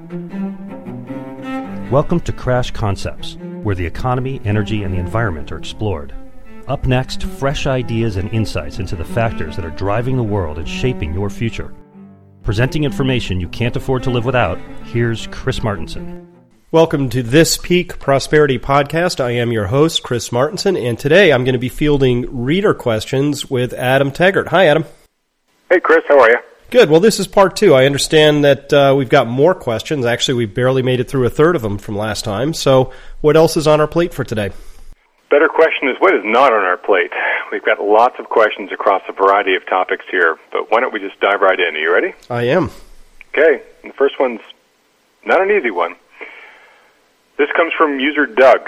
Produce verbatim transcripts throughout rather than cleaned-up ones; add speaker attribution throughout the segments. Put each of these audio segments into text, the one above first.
Speaker 1: Welcome to Crash Concepts, where the economy, energy, and the environment are explored. Up next, fresh ideas and insights into the factors that are driving the world and shaping your future. Presenting information you can't afford to live without, here's Chris Martenson.
Speaker 2: Welcome to This Peak Prosperity Podcast. I am your host, Chris Martenson, and today I'm going to be fielding reader questions with Adam Taggart. Hi, Adam.
Speaker 3: Hey, Chris. How are you?
Speaker 2: Good. Well, this is part two. I understand that uh, we've got more questions. Actually, we barely made it through a third of them from last time. So what else is on our plate for today?
Speaker 3: Better question is, what is not on our plate? We've got lots of questions across a variety of topics here, but why don't we just dive right in? Are you ready?
Speaker 2: I am.
Speaker 3: Okay. And the first one's not an easy one. This comes from user Doug.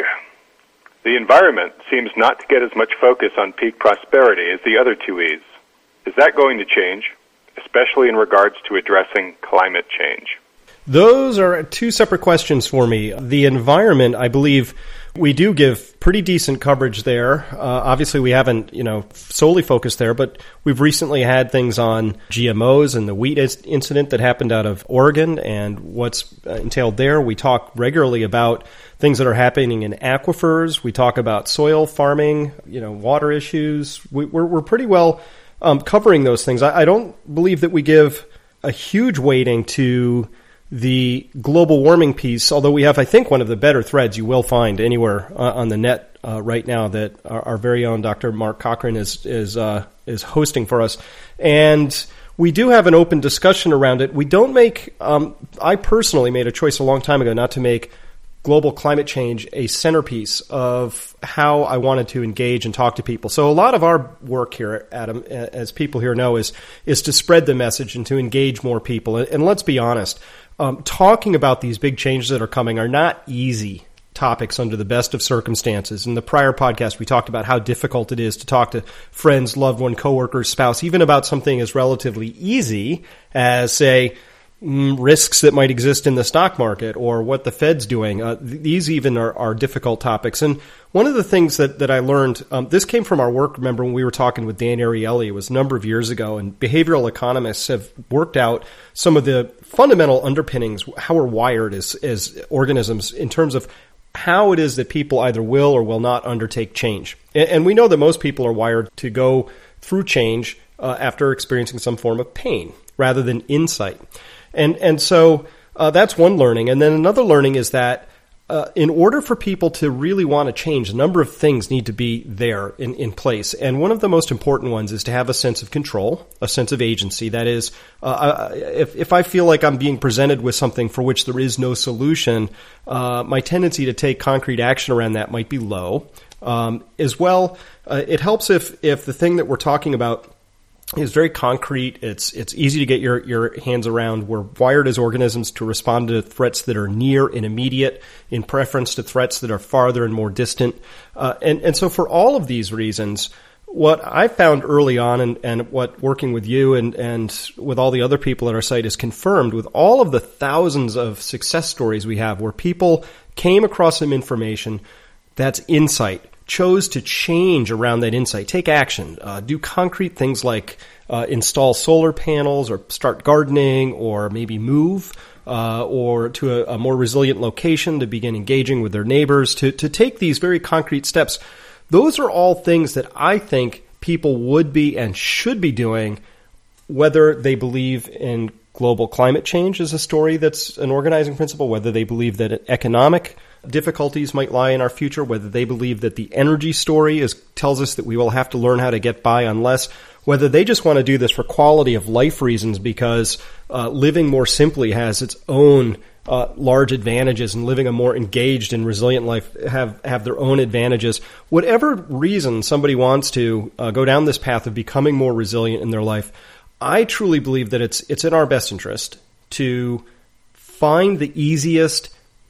Speaker 3: The environment seems not to get as much focus on peak prosperity as the other two E's. Is that going to change, especially in regards to addressing climate change?
Speaker 2: Those are two separate questions for me. The environment, I believe, we do give pretty decent coverage there. Uh, obviously, we haven't, you know, solely focused there, but we've recently had things on G M Os and the wheat incident that happened out of Oregon and what's entailed there. We talk regularly about things that are happening in aquifers. We talk about soil farming, you know, water issues. We, we're, we're pretty well um, covering those things. I, I don't believe that we give a huge weighting to the global warming piece, although we have, I think, one of the better threads you will find anywhere uh, on the net uh, right now that our, our very own Doctor Mark Cochran is is uh, is hosting for us. And we do have an open discussion around it. We don't make, um, I personally made a choice a long time ago not to make global climate change a centerpiece of how I wanted to engage and talk to people. So a lot of our work here, Adam, as people here know, is is to spread the message and to engage more people. And let's be honest, Um, talking about these big changes that are coming are not easy topics under the best of circumstances. In the prior podcast, we talked about how difficult it is to talk to friends, loved one, coworkers, spouse, even about something as relatively easy as, say, mm, risks that might exist in the stock market or what the Fed's doing. Uh, th- these even are, are difficult topics. And one of the things that, that I learned, um, this came from our work, remember when we were talking with Dan Ariely, it was a number of years ago, and behavioral economists have worked out some of the fundamental underpinnings, how we're wired as, as organisms in terms of how it is that people either will or will not undertake change. And, and we know that most people are wired to go through change uh, after experiencing some form of pain rather than insight. And, and so uh, that's one learning. And then another learning is that Uh, in order for people to really want to change, a number of things need to be there in, in place. And one of the most important ones is to have a sense of control, a sense of agency. That is, uh, if, if I feel like I'm being presented with something for which there is no solution, uh, my tendency to take concrete action around that might be low. Um, as well, uh, it helps if, if the thing that we're talking about is very concrete. It's it's easy to get your, your hands around. We're wired as organisms to respond to threats that are near and immediate in preference to threats that are farther and more distant. Uh, and, and so for all of these reasons, what I found early on and, and what working with you and, and with all the other people at our site is confirmed with all of the thousands of success stories we have where people came across some information that's insight, chose to change around that insight, take action, uh, do concrete things like uh, install solar panels or start gardening or maybe move uh, or to a, a more resilient location to begin engaging with their neighbors, to, to take these very concrete steps. Those are all things that I think people would be and should be doing, whether they believe in global climate change as a story that's an organizing principle, whether they believe that economic difficulties might lie in our future, whether they believe that the energy story is tells us that we will have to learn how to get by on less, whether they just want to do this for quality of life reasons because uh, living more simply has its own uh, large advantages and living a more engaged and resilient life have, have their own advantages. Whatever reason somebody wants to uh, go down this path of becoming more resilient in their life, I truly believe that it's it's in our best interest to find the easiest,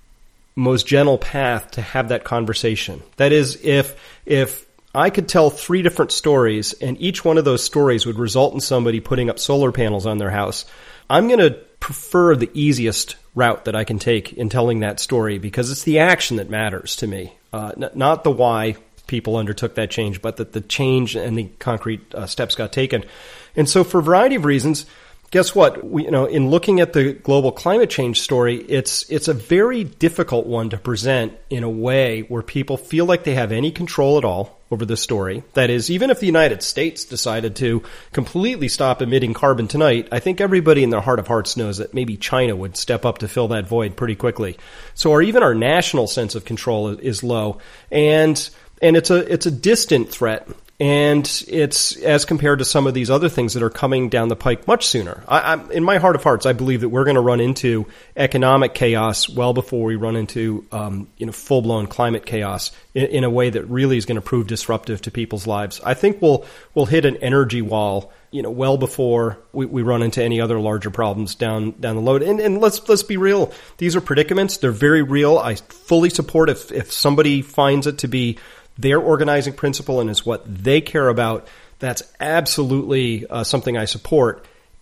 Speaker 2: most gentle path to have that conversation. That is, if if I could tell three different stories and each one of those stories would result in somebody putting up solar panels on their house, I'm going to prefer the easiest route that I can take in telling that story because it's the action that matters to me, uh, n- not the why people undertook that change, but that the change and the concrete uh, steps got taken. And so for a variety of reasons, guess what? We, you know, in looking at the global climate change story, it's it's a very difficult one to present in a way where people feel like they have any control at all over the story. That is, even if the United States decided to completely stop emitting carbon tonight, I think everybody in their heart of hearts knows that maybe China would step up to fill that void pretty quickly. So, or even our national sense of control is low, and and it's a it's a distant threat. And it's as compared to some of these other things that are coming down the pike much sooner. I, I'm, in my heart of hearts, I believe that we're going to run into economic chaos well before we run into um, you know full-blown climate chaos in, in a way that really is going to prove disruptive to people's lives. I think we'll we'll hit an energy wall, you know, well before we, we run into any other larger problems down down the road. And, and let's let's be real; these are predicaments; they're very real. I fully support if if somebody finds it to be their organizing principle and is what they care about, that's absolutely uh, something I support.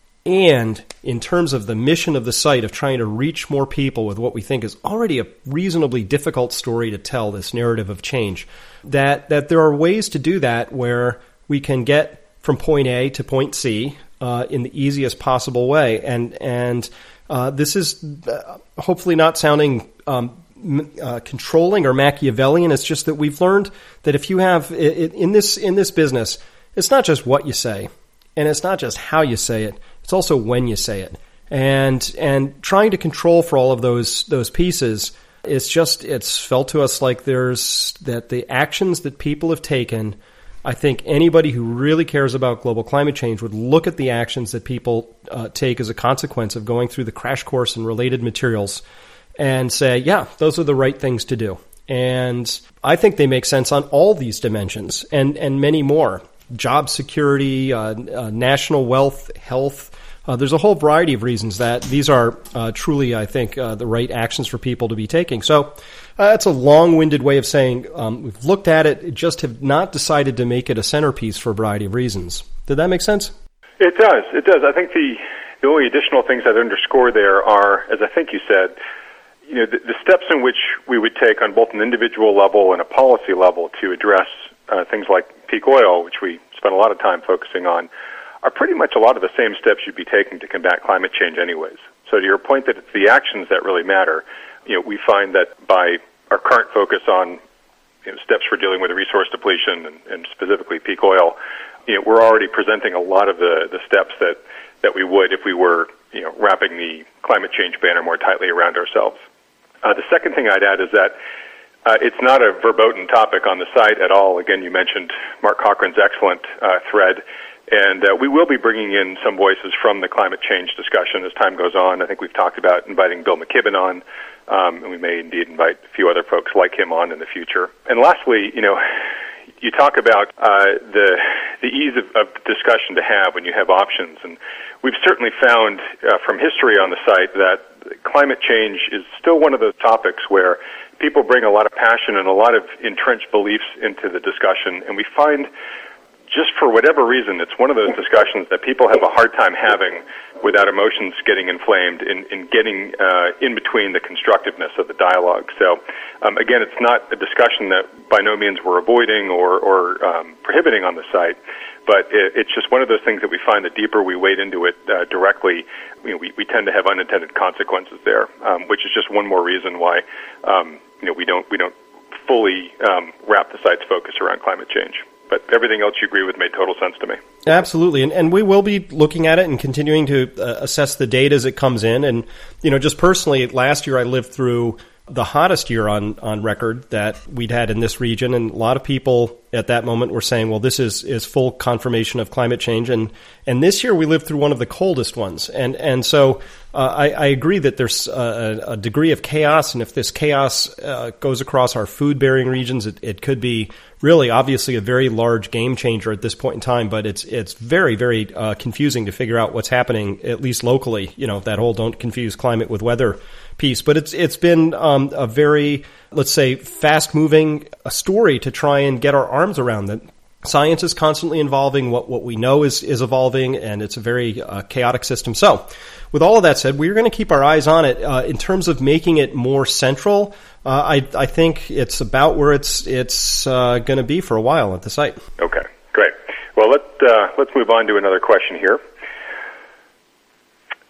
Speaker 2: And in terms of the mission of the site of trying to reach more people with what we think is already a reasonably difficult story to tell, this narrative of change, that that there are ways to do that where we can get from point A to point C uh, in the easiest possible way. And, and uh, this is uh, hopefully not sounding um, Uh, controlling or Machiavellian. It's just that we've learned that if you have it, in this in this business, it's not just what you say, and it's not just how you say it. It's also when you say it, and and trying to control for all of those those pieces. It's just it's felt to us like there's that the actions that people have taken. I think anybody who really cares about global climate change would look at the actions that people uh, take as a consequence of going through the crash course and related materials and say, yeah, those are the right things to do. And I think they make sense on all these dimensions and, and many more. Job security, uh, uh, national wealth, health. Uh, there's a whole variety of reasons that these are uh, truly, I think, uh, the right actions for people to be taking. So uh, that's a long-winded way of saying um, we've looked at it, just have not decided to make it a centerpiece for a variety of reasons. Did that make sense?
Speaker 3: It does. It does. I think the, the only additional things I'd underscore there are, as I think you said, you know, the, the steps in which we would take on both an individual level and a policy level to address uh, things like peak oil, which we spent a lot of time focusing on, are pretty much a lot of the same steps you'd be taking to combat climate change anyways. So to your point that it's the actions that really matter, you know, we find that by our current focus on you know, steps for dealing with resource depletion and, and specifically peak oil, you know, we're already presenting a lot of the, the steps that, that we would if we were, you know, wrapping the climate change banner more tightly around ourselves. Uh, the second thing I'd add is that uh, it's not a verboten topic on the site at all. Again, you mentioned Mark Cochran's excellent uh, thread, and uh, we will be bringing in some voices from the climate change discussion as time goes on. I think we've talked about inviting Bill McKibben on, um, and we may indeed invite a few other folks like him on in the future. And lastly, you know, you talk about uh, the the ease of, of discussion to have when you have options, and we've certainly found uh, from history on the site that climate change is still one of those topics where people bring a lot of passion and a lot of entrenched beliefs into the discussion, and we find just for whatever reason, it's one of those discussions that people have a hard time having without emotions getting inflamed and, and getting uh, in between the constructiveness of the dialogue. So, um, again, it's not a discussion that by no means we're avoiding or, or um, prohibiting on the site, but it, it's just one of those things that we find the deeper we wade into it uh, directly, you know, we, we tend to have unintended consequences there, um, which is just one more reason why um, you know we don't we don't fully um, wrap the site's focus around climate change. But everything else you agree with made total sense to me.
Speaker 2: Absolutely. And, and we will be looking at it and continuing to uh, assess the data as it comes in. And, you know, just personally, last year I lived through the hottest year on, on record that we'd had in this region. And a lot of people at that moment were saying, well, this is, is full confirmation of climate change. And, and this year we lived through one of the coldest ones. And, and so uh, I, I agree that there's a, a degree of chaos. And if this chaos uh, goes across our food-bearing regions, it, it could be really obviously a very large game changer at this point in time. But it's, it's very, very uh, confusing to figure out what's happening, at least locally, you know, that whole don't confuse climate with weather piece. But it's it's been um, a very, let's say, fast-moving story to try and get our arms around that. Science is constantly evolving. What what we know is is evolving, and it's a very uh, chaotic system. So, with all of that said, we're going to keep our eyes on it. Uh, in terms of making it more central, uh, I I think it's about where it's it's uh, going to be for a while at the site.
Speaker 3: Okay, great. Well, let uh, let's move on to another question here.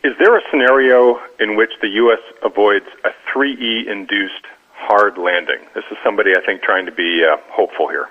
Speaker 3: Is there a scenario in which the U S avoids a three E-induced hard landing? This is somebody, I think, trying to be uh, hopeful here.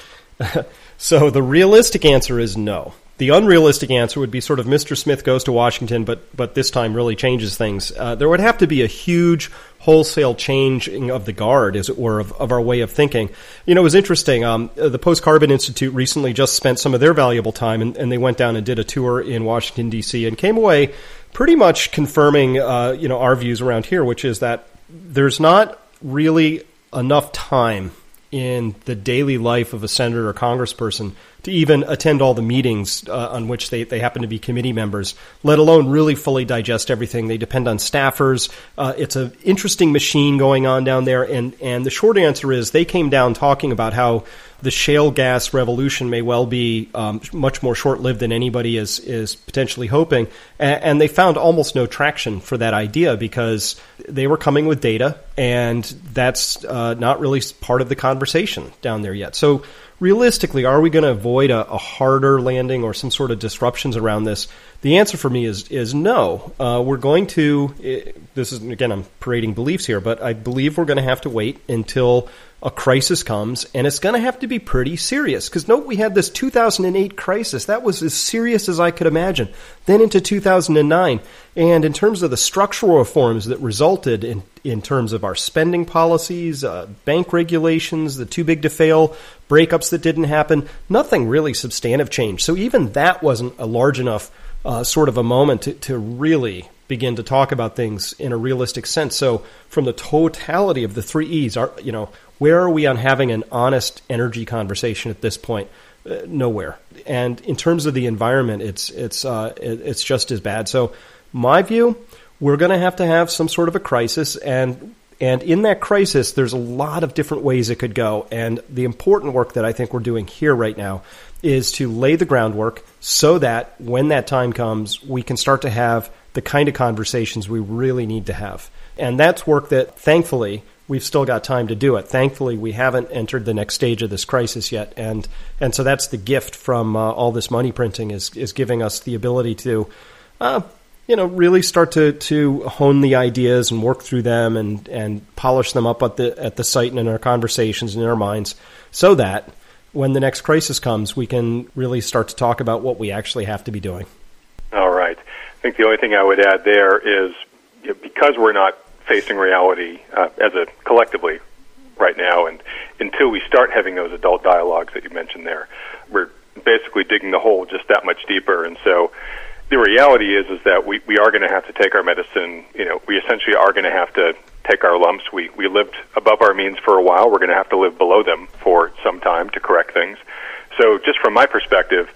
Speaker 2: So the realistic answer is no. The unrealistic answer would be sort of Mister Smith goes to Washington, but but this time really changes things. Uh, there would have to be a huge wholesale changing of the guard, as it were, of, of our way of thinking. You know, it was interesting. Um, the Post-Carbon Institute recently just spent some of their valuable time, and, and they went down and did a tour in Washington, D C, and came away pretty much confirming, uh, you know, our views around here, which is that there's not really enough time in the daily life of a senator or congressperson to even attend all the meetings uh, on which they, they happen to be committee members, let alone really fully digest everything. They depend on staffers. Uh, it's an interesting machine going on down there. And, and the short answer is they came down talking about how the shale gas revolution may well be um, much more short-lived than anybody is is potentially hoping. And, and they found almost no traction for that idea because they were coming with data, and that's uh, not really part of the conversation down there yet. So realistically, are we going to avoid a, a harder landing or some sort of disruptions around this? The answer for me is is no. Uh, we're going to, this is, again, I'm parading beliefs here, but I believe we're going to have to wait until a crisis comes, and it's going to have to be pretty serious. Because note, we had this two thousand eight crisis. That was as serious as I could imagine. Then into two thousand nine. And in terms of the structural reforms that resulted in, in terms of our spending policies, uh, bank regulations, the too big to fail breakups that didn't happen, nothing really substantive changed. So even that wasn't a large enough uh, sort of a moment to, to really begin to talk about things in a realistic sense. So from the totality of the three E's, are, you know, where are we on having an honest energy conversation at this point? Uh, nowhere. And in terms of the environment, it's it's uh, it, it's just as bad. So my view, we're going to have to have some sort of a crisis, and and in that crisis, there's a lot of different ways it could go. And the important work that I think we're doing here right now is to lay the groundwork so that when that time comes, we can start to have the kind of conversations we really need to have. And that's work that, thankfully, we've still got time to do it. Thankfully, we haven't entered the next stage of this crisis yet. And and so that's the gift from uh, all this money printing is is giving us the ability to, uh, you know, really start to, to hone the ideas and work through them and, and polish them up at the at the site and in our conversations and in our minds so that when the next crisis comes, we can really start to talk about what we actually have to be doing.
Speaker 3: All right. I think the only thing I would add there is, you know, because we're not facing reality uh, as a collectively right now, and until we start having those adult dialogues that you mentioned there, we're basically digging the hole just that much deeper. And so the reality is is that we, we are going to have to take our medicine. You know, we essentially are going to have to take our lumps. We we lived above our means for a while. We're going to have to live below them for some time to correct things. So just from my perspective,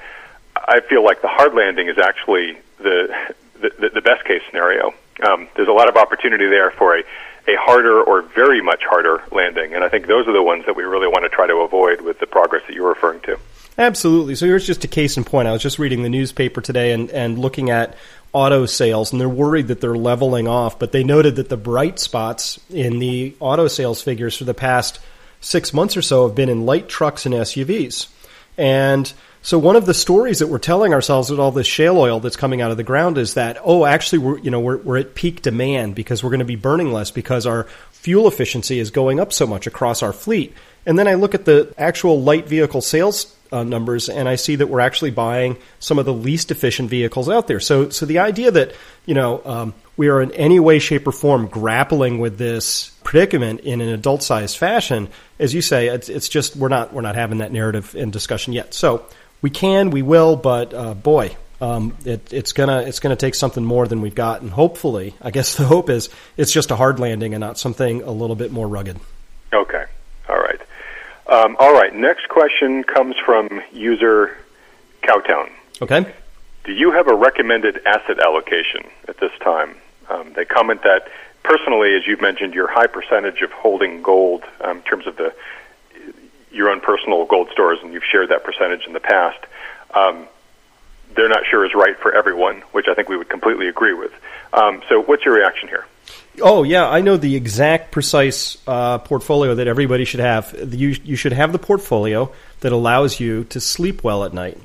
Speaker 3: I feel like the hard landing is actually the the, the best case scenario. Um, there's a lot of opportunity there for a, a harder or very much harder landing, and I think those are the ones that we really want to try to avoid with the progress that you're referring to.
Speaker 2: Absolutely. So here's just a case in point. I was just reading the newspaper today and, and looking at auto sales, and they're worried that they're leveling off, but they noted that the bright spots in the auto sales figures for the past six months or so have been in light trucks and S U Vs. And so one of the stories that we're telling ourselves with all this shale oil that's coming out of the ground is that, oh, actually, we're, you know, we're, we're at peak demand because we're going to be burning less because our fuel efficiency is going up so much across our fleet. And then I look at the actual light vehicle sales uh, numbers, and I see that we're actually buying some of the least efficient vehicles out there. So, so the idea that, you know, um, we are in any way, shape, or form grappling with this predicament in an adult-sized fashion, as you say, it's, it's just we're not we're not having that narrative and discussion yet. So we can, we will, but uh, boy, um, it, it's gonna it's gonna take something more than we've got, and hopefully, I guess the hope is it's just a hard landing and not something a little bit more rugged.
Speaker 3: Okay, all right, um, all right. Next question comes from user Cowtown.
Speaker 2: Okay.
Speaker 3: Do you have a recommended asset allocation at this time? Um, they comment that personally, as you've mentioned, your high percentage of holding gold um, in terms of the your own personal gold stores, and you've shared that percentage in the past, um, they're not sure is right for everyone, which I think we would completely agree with. Um, so what's your reaction here?
Speaker 2: Oh, yeah, I know the exact precise uh, portfolio that everybody should have. You, you should have the portfolio that allows you to sleep well at night.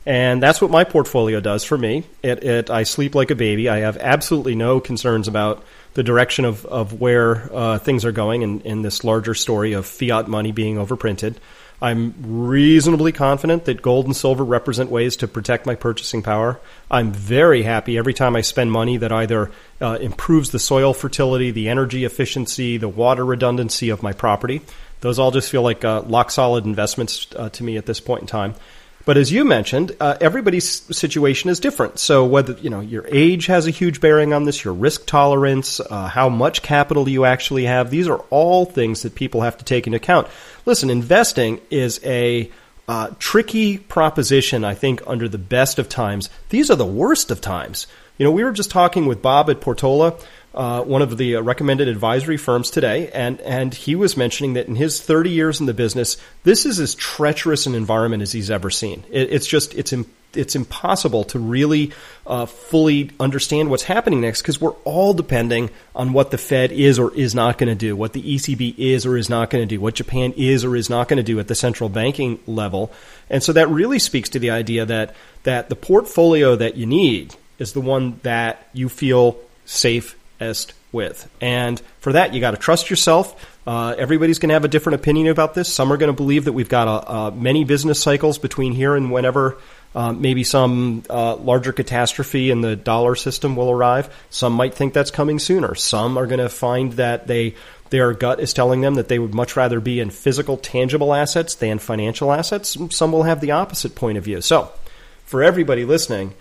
Speaker 2: And that's what my portfolio does for me. It, it, I sleep like a baby. I have absolutely no concerns about the direction of, of where uh, things are going in, in this larger story of fiat money being overprinted. I'm reasonably confident that gold and silver represent ways to protect my purchasing power. I'm very happy every time I spend money that either uh, improves the soil fertility, the energy efficiency, the water redundancy of my property. Those all just feel like uh, lock-solid investments uh, to me at this point in time. But as you mentioned, uh, everybody's situation is different. So whether, you know, your age has a huge bearing on this, your risk tolerance, uh, how much capital you actually have, these are all things that people have to take into account. Listen, investing is a uh, tricky proposition, I think, under the best of times. These are the worst of times. You know, we were just talking with Bob at Portola, Uh, one of the uh, recommended advisory firms today, and, and he was mentioning that in his thirty years in the business, this is as treacherous an environment as he's ever seen. It, it's just, it's im- it's impossible to really uh, fully understand what's happening next because we're all depending on what the Fed is or is not going to do, what the E C B is or is not going to do, what Japan is or is not going to do at the central banking level. And so that really speaks to the idea that that the portfolio that you need is the one that you feel safe with. And for that, you got to trust yourself. Uh, everybody's going to have a different opinion about this. Some are going to believe that we've got a, a many business cycles between here and whenever uh, maybe some uh, larger catastrophe in the dollar system will arrive. Some might think that's coming sooner. Some are going to find that they their gut is telling them that they would much rather be in physical, tangible assets than financial assets. Some will have the opposite point of view. So for everybody listening,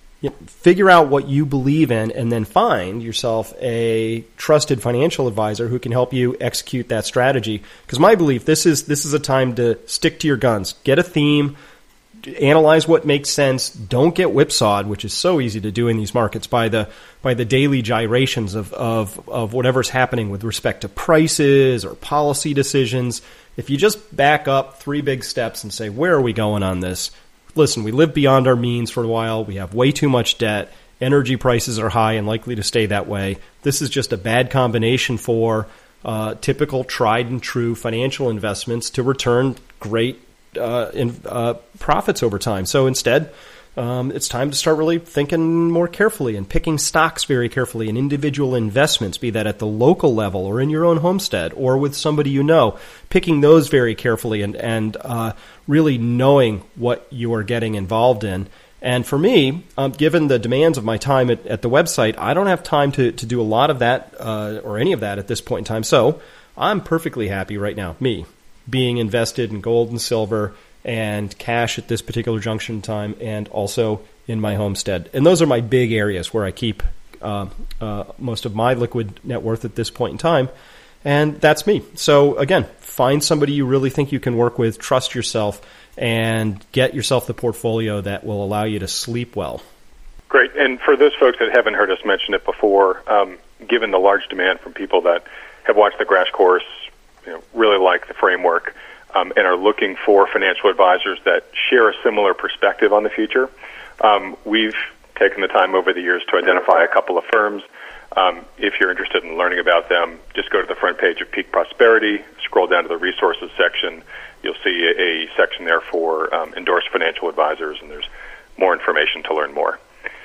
Speaker 2: figure out what you believe in and then find yourself a trusted financial advisor who can help you execute that strategy. Because my belief, this is this is a time to stick to your guns. Get a theme, analyze what makes sense. Don't get whipsawed, which is so easy to do in these markets, by the by the daily gyrations of, of, of whatever's happening with respect to prices or policy decisions. If you just back up three big steps and say, where are we going on this? Listen, we live beyond our means for a while. We have way too much debt. Energy prices are high and likely to stay that way. This is just a bad combination for uh, typical tried and true financial investments to return great uh, in, uh, profits over time. So instead, um, it's time to start really thinking more carefully and picking stocks very carefully in individual investments, be that at the local level or in your own homestead or with somebody you know, picking those very carefully and, and uh, really knowing what you are getting involved in. And for me, um, given the demands of my time at, at the website, I don't have time to, to do a lot of that uh, or any of that at this point in time. So I'm perfectly happy right now, me, being invested in gold and silver and cash at this particular junction in time, and also in my homestead. And those are my big areas where I keep uh, uh, most of my liquid net worth at this point in time. And that's me. So again, find somebody you really think you can work with, trust yourself, and get yourself the portfolio that will allow you to sleep well.
Speaker 3: Great. And for those folks that haven't heard us mention it before, um, given the large demand from people that have watched the crash course, you know, really like the framework, Um, and are looking for financial advisors that share a similar perspective on the future. Um, we've taken the time over the years to identify a couple of firms. Um, if you're interested in learning about them, just go to the front page of Peak Prosperity, scroll down to the resources section. You'll see a, a section there for um, endorsed financial advisors, and there's more information to learn more.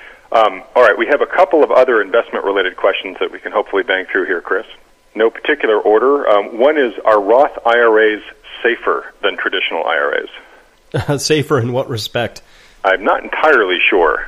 Speaker 3: Um, all right, we have a couple of other investment-related questions that we can hopefully bang through here, Chris. No particular order. Um, one is, are Roth I R As safer than traditional I R
Speaker 2: As? Safer in what respect?
Speaker 3: I'm not entirely sure.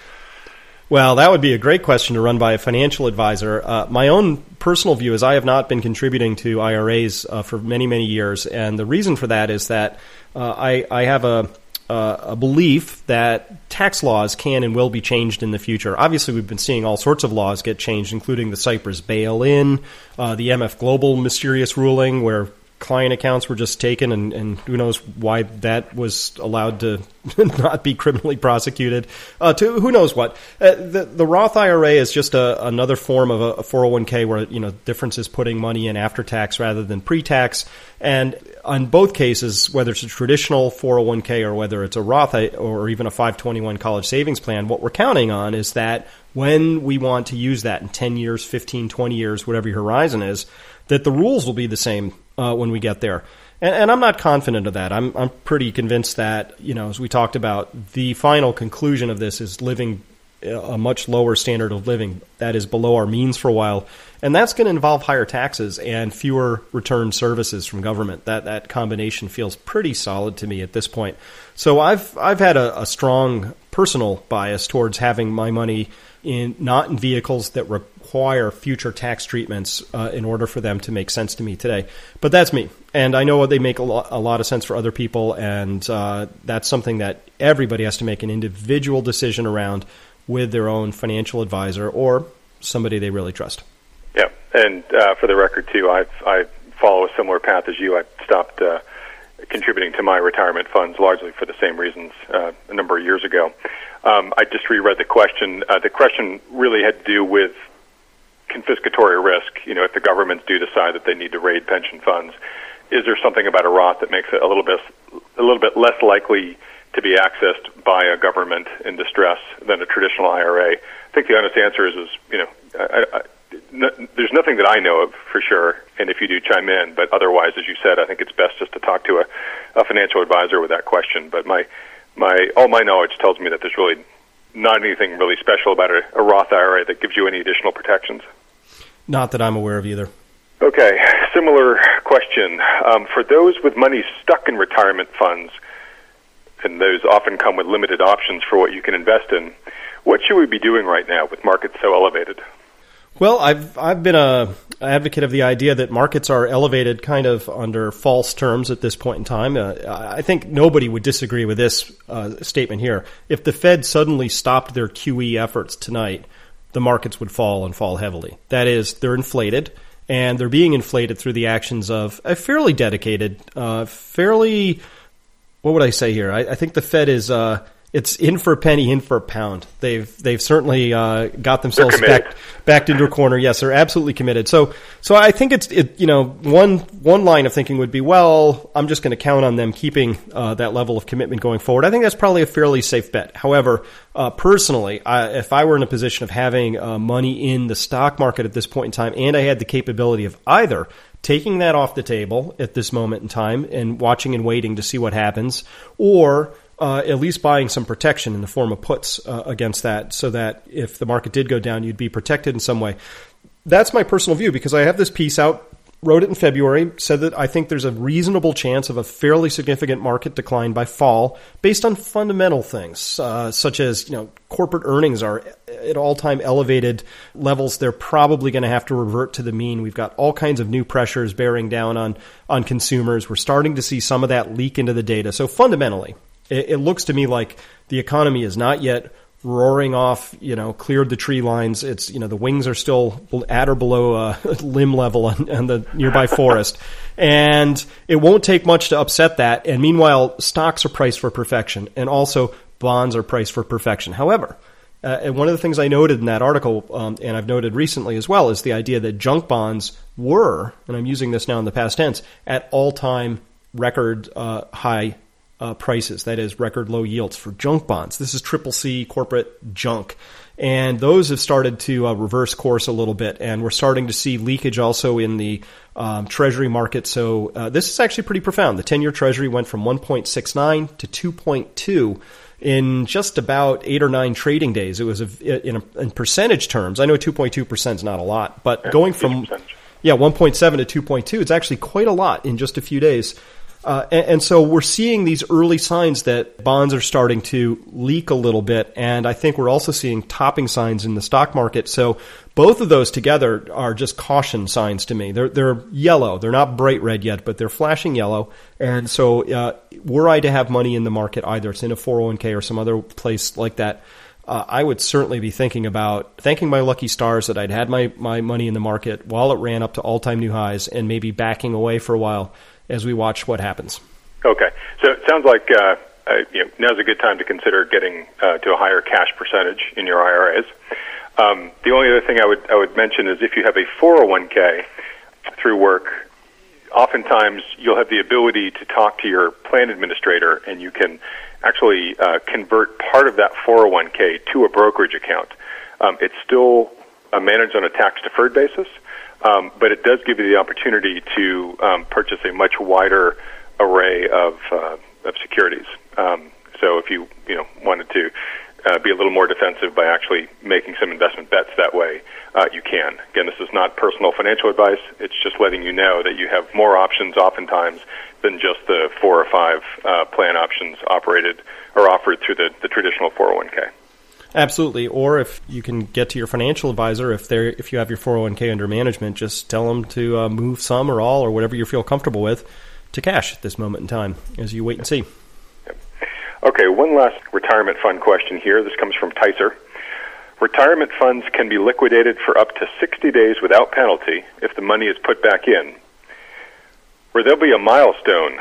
Speaker 2: Well, that would be a great question to run by a financial advisor. Uh, my own personal view is I have not been contributing to I R As uh, for many, many years. And the reason for that is that uh, I, I have a, uh, a belief that tax laws can and will be changed in the future. Obviously, we've been seeing all sorts of laws get changed, including the Cyprus bail-in, uh, the M F Global mysterious ruling where client accounts were just taken, and, and who knows why that was allowed to not be criminally prosecuted. Uh, to who knows what. Uh, the, the Roth I R A is just a, another form of a, a four oh one k where, you know, difference is putting money in after tax rather than pre-tax. And on both cases, whether it's a traditional four oh one k or whether it's a Roth or even a five twenty-one college savings plan, what we're counting on is that when we want to use that in ten years, fifteen, twenty years, whatever your horizon is, that the rules will be the same uh, when we get there. And, and I'm not confident of that. I'm, I'm pretty convinced that, you know, as we talked about, the final conclusion of this is living a much lower standard of living that is below our means for a while. And that's going to involve higher taxes and fewer return services from government. That that combination feels pretty solid to me at this point. So I've I've had a, a strong personal bias towards having my money in not in vehicles that require future tax treatments uh, in order for them to make sense to me today. But that's me. And I know they make a lot, a lot of sense for other people. And uh, that's something that everybody has to make an individual decision around with their own financial advisor or somebody they really trust.
Speaker 3: Yeah, and uh, for the record, too, I I follow a similar path as you. I stopped uh, contributing to my retirement funds largely for the same reasons uh, a number of years ago. Um, I just reread the question. Uh, the question really had to do with confiscatory risk. You know, if the governments do decide that they need to raid pension funds, is there something about a Roth that makes it a little bit a little bit less likely to be accessed by a government in distress than a traditional I R A? I think the honest answer is, is you know, I, I, no, there's nothing that I know of for sure, and if you do, chime in. But otherwise, as you said, I think it's best just to talk to a, a financial advisor with that question. But my my all my knowledge tells me that there's really not anything really special about a, a Roth I R A that gives you any additional protections.
Speaker 2: Not that I'm aware of either.
Speaker 3: Okay, similar question. Um, for those with money stuck in retirement funds, and those often come with limited options for what you can invest in, what should we be doing right now with markets so elevated?
Speaker 2: Well, I've I've been a advocate of the idea that markets are elevated kind of under false terms at this point in time. Uh, I think nobody would disagree with this uh, statement here. If the Fed suddenly stopped their Q E efforts tonight, the markets would fall and fall heavily. That is, they're inflated, and they're being inflated through the actions of a fairly dedicated, uh, fairly, what would I say here? I, I think the Fed is... Uh, It's in for a penny, in for a pound. They've they've certainly uh, got themselves back, backed into a corner. Yes, they're absolutely committed. So so I think it's it you know one one line of thinking would be, well, I'm just going to count on them keeping uh, that level of commitment going forward. I think that's probably a fairly safe bet. However, uh, personally, I, if I were in a position of having uh, money in the stock market at this point in time, and I had the capability of either taking that off the table at this moment in time and watching and waiting to see what happens, or Uh, at least buying some protection in the form of puts uh, against that, so that if the market did go down, you'd be protected in some way. That's my personal view, because I have this piece out, wrote it in February, said that I think there's a reasonable chance of a fairly significant market decline by fall based on fundamental things, uh, such as, you know, corporate earnings are at all-time elevated levels. They're probably going to have to revert to the mean. We've got all kinds of new pressures bearing down on, on consumers. We're starting to see some of that leak into the data. So fundamentally, it looks to me like the economy is not yet roaring off, you know, cleared the tree lines. It's, you know, the wings are still at or below uh, limb level on, on the nearby forest. And it won't take much to upset that. And meanwhile, stocks are priced for perfection, and also bonds are priced for perfection. However, uh, and one of the things I noted in that article, um, and I've noted recently as well, is the idea that junk bonds were, and I'm using this now in the past tense, at all-time record uh, high Uh, prices, that is, record low yields for junk bonds. This is triple C corporate junk. And those have started to uh, reverse course a little bit. And we're starting to see leakage also in the um, treasury market. So uh, this is actually pretty profound. The ten-year treasury went from one point six nine to two point two in just about eight or nine trading days. It was a, in, a, in percentage terms. I know two point two percent is not a lot, but going from yeah one point seven to two point two, it's actually quite a lot in just a few days. Uh, and, and so we're seeing these early signs that bonds are starting to leak a little bit, and I think we're also seeing topping signs in the stock market. So both of those together are just caution signs to me. They're they're yellow. They're not bright red yet, but they're flashing yellow. And so uh, were I to have money in the market, either it's in a four oh one k or some other place like that, uh, I would certainly be thinking about thanking my lucky stars that I'd had my, my money in the market while it ran up to all-time new highs, and maybe backing away for a while as we watch what happens.
Speaker 3: Okay. So it sounds like uh, uh, you know, now's a good time to consider getting uh, to a higher cash percentage in your I R As. Um, the only other thing I would I would mention is if you have a four oh one k through work, oftentimes you'll have the ability to talk to your plan administrator, and you can actually uh, convert part of that four oh one k to a brokerage account. Um, it's still uh, managed on a tax-deferred basis, um, but it does give you the opportunity to um, purchase a much wider array of, uh, of securities. Um, so if you you know wanted to uh, be a little more defensive by actually making some investment bets that way, uh, you can. Again, this is not personal financial advice. It's just letting you know that you have more options oftentimes than just the four or five uh, plan options operated or offered through the, the traditional four oh one k.
Speaker 2: Absolutely. Or if you can get to your financial advisor, if they're if you have your four oh one k under management, just tell them to uh, move some or all or whatever you feel comfortable with to cash at this moment in time as you wait and see.
Speaker 3: Yep. Okay, one last retirement fund question here. This comes from Tyser. Retirement funds can be liquidated for up to sixty days without penalty if the money is put back in. Where there'll be a milestone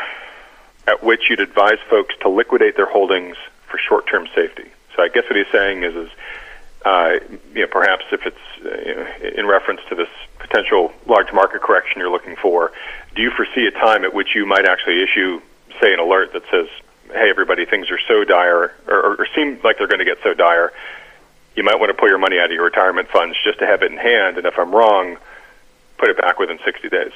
Speaker 3: at which you'd advise folks to liquidate their holdings for short-term safety. So I guess what he's saying is, is uh, you know, perhaps if it's uh, you know, in reference to this potential large market correction you're looking for, do you foresee a time at which you might actually issue, say, an alert that says, hey, everybody, things are so dire, or, or seem like they're going to get so dire, you might want to pull your money out of your retirement funds just to have it in hand, and if I'm wrong, put it back within sixty days.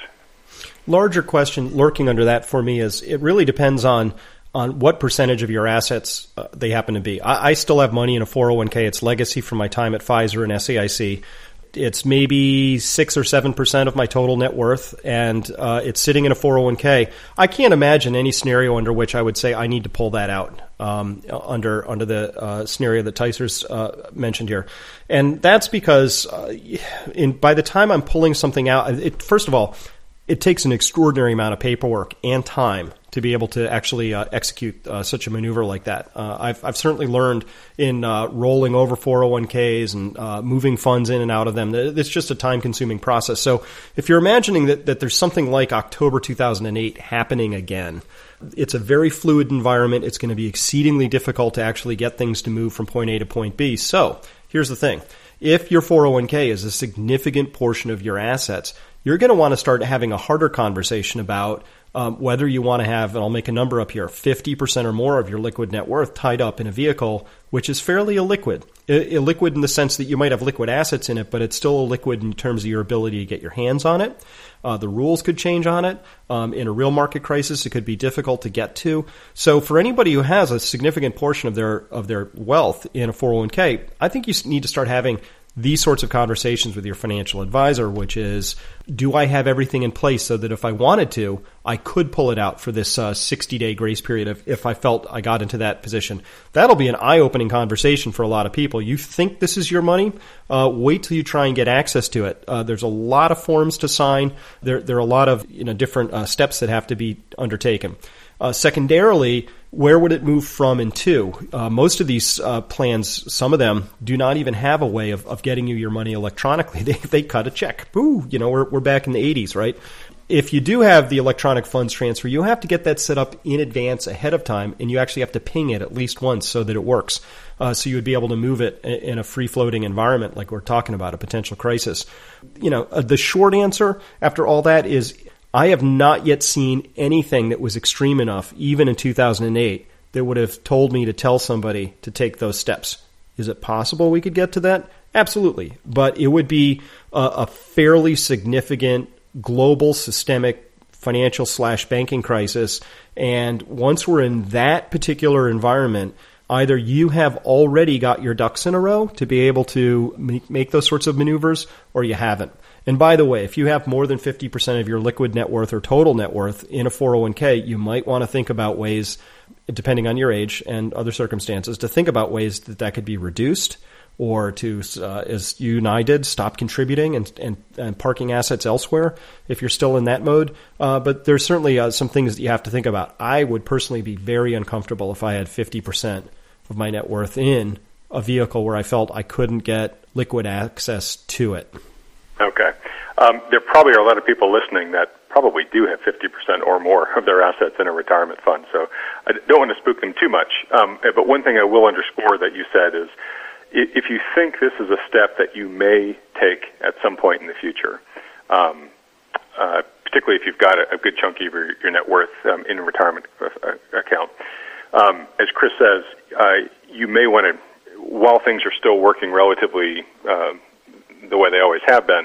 Speaker 2: Larger question lurking under that for me is it really depends on on what percentage of your assets uh, they happen to be. I, I still have money in a four oh one k. It's legacy from my time at Pfizer and S A I C. It's maybe six or seven percent of my total net worth, and uh, it's sitting in a four oh one k. I can't imagine any scenario under which I would say I need to pull that out um, under under the uh, scenario that Tyser's uh, mentioned here, and that's because uh, in by the time I'm pulling something out, it, first of all, it takes an extraordinary amount of paperwork and time to be able to actually uh, execute uh, such a maneuver like that. Uh, I've, I've certainly learned in uh, rolling over four oh one k's and uh, moving funds in and out of them, it's just a time-consuming process. So if you're imagining that, that there's something like October two thousand eight happening again, it's a very fluid environment. It's going to be exceedingly difficult to actually get things to move from point A to point B. So here's the thing. If your four oh one k is a significant portion of your assets, you're going to want to start having a harder conversation about um, whether you want to have, and I'll make a number up here, fifty percent or more of your liquid net worth tied up in a vehicle which is fairly illiquid. I- illiquid in the sense that you might have liquid assets in it, but it's still illiquid in terms of your ability to get your hands on it. Uh, the rules could change on it. Um, in a real market crisis, it could be difficult to get to. So for anybody who has a significant portion of their of their wealth in a four oh one k, I think you need to start having these sorts of conversations with your financial advisor, which is, do I have everything in place so that if I wanted to, I could pull it out for this uh, sixty-day grace period if, if I felt I got into that position? That'll be an eye-opening conversation for a lot of people. You think this is your money? Uh, wait till you try and get access to it. Uh, there's a lot of forms to sign. There, there are a lot of you know different uh, steps that have to be undertaken. Uh, secondarily, where would it move from and to? Uh, most of these uh, plans, some of them, do not even have a way of, of getting you your money electronically. They they cut a check. Boo! You know, we're we're back in the eighties, right? If you do have the electronic funds transfer, you have to get that set up in advance ahead of time, and you actually have to ping it at least once so that it works. Uh, so you would be able to move it in a free-floating environment like we're talking about, a potential crisis. You know, uh, the short answer after all that is, I have not yet seen anything that was extreme enough, even in two thousand eight, that would have told me to tell somebody to take those steps. Is it possible we could get to that? Absolutely. But it would be a, a fairly significant global systemic financial slash banking crisis. And once we're in that particular environment, either you have already got your ducks in a row to be able to make those sorts of maneuvers, or you haven't. And by the way, if you have more than fifty percent of your liquid net worth or total net worth in a four oh one k, you might want to think about ways, depending on your age and other circumstances, to think about ways that that could be reduced, or to, uh, as you and I did, stop contributing and, and, and parking assets elsewhere if you're still in that mode. Uh, but there's certainly uh, some things that you have to think about. I would personally be very uncomfortable if I had fifty percent of my net worth in a vehicle where I felt I couldn't get liquid access to it.
Speaker 3: Okay. Um, there probably are a lot of people listening that probably do have fifty percent or more of their assets in a retirement fund, so I don't want to spook them too much. Um, but one thing I will underscore that you said is, if you think this is a step that you may take at some point in the future, um, uh, particularly if you've got a, a good chunk of your, your net worth um, in a retirement uh, account, um, as Chris says, uh, you may want to, while things are still working relatively uh, the way they always have been,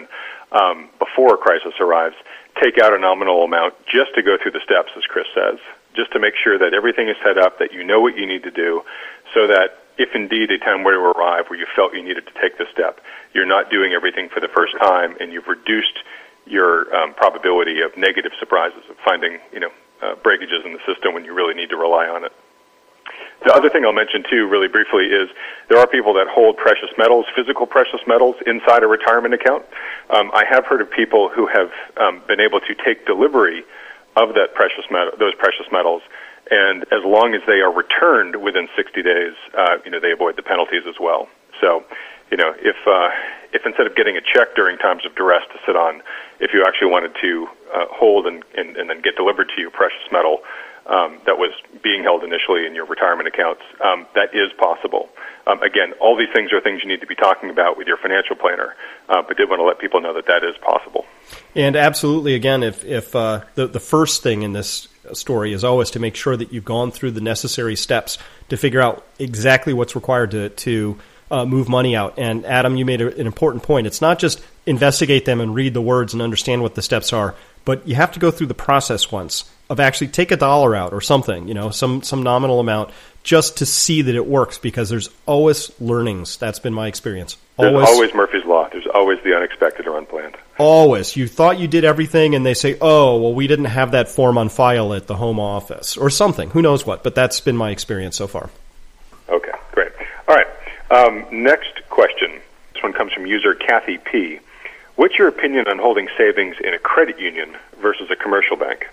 Speaker 3: um, before a crisis arrives, take out a nominal amount just to go through the steps, as Chris says, just to make sure that everything is set up, that you know what you need to do, so that if indeed a time were to arrive where you felt you needed to take this step, you're not doing everything for the first time, and you've reduced your um, probability of negative surprises, of finding, you know, uh, breakages in the system when you really need to rely on it. The other thing I'll mention, too, really briefly, is there are people that hold precious metals, physical precious metals, inside a retirement account. Um, I have heard of people who have um, been able to take delivery of that precious metal, those precious metals, and as long as they are returned within sixty days, uh, you know, they avoid the penalties as well. So, you know, if uh, if instead of getting a check during times of duress to sit on, if you actually wanted to uh, hold and, and, and then get delivered to you precious metal um, that was being held initially in your retirement accounts, um, that is possible. Um, again, all these things are things you need to be talking about with your financial planner, uh, but did want to let people know that that is possible.
Speaker 2: And absolutely, again, if, if uh, the, the first thing in this story is always to make sure that you've gone through the necessary steps to figure out exactly what's required to, to uh, move money out. And Adam, you made a, an important point. It's not just investigate them and read the words and understand what the steps are, but you have to go through the process once of actually take a dollar out or something, you know, some, some nominal amount, just to see that it works, because there's always learnings. That's been my experience.
Speaker 3: Always, there's always Murphy's Law. There's always the unexpected or unplanned.
Speaker 2: Always. You thought you did everything, and they say, oh, well, we didn't have that form on file at the home office, or something. Who knows what? But that's been my experience so far.
Speaker 3: Okay, great. All right. Um, next question. This one comes from user Kathy P. What's your opinion on holding savings in a credit union versus a commercial bank?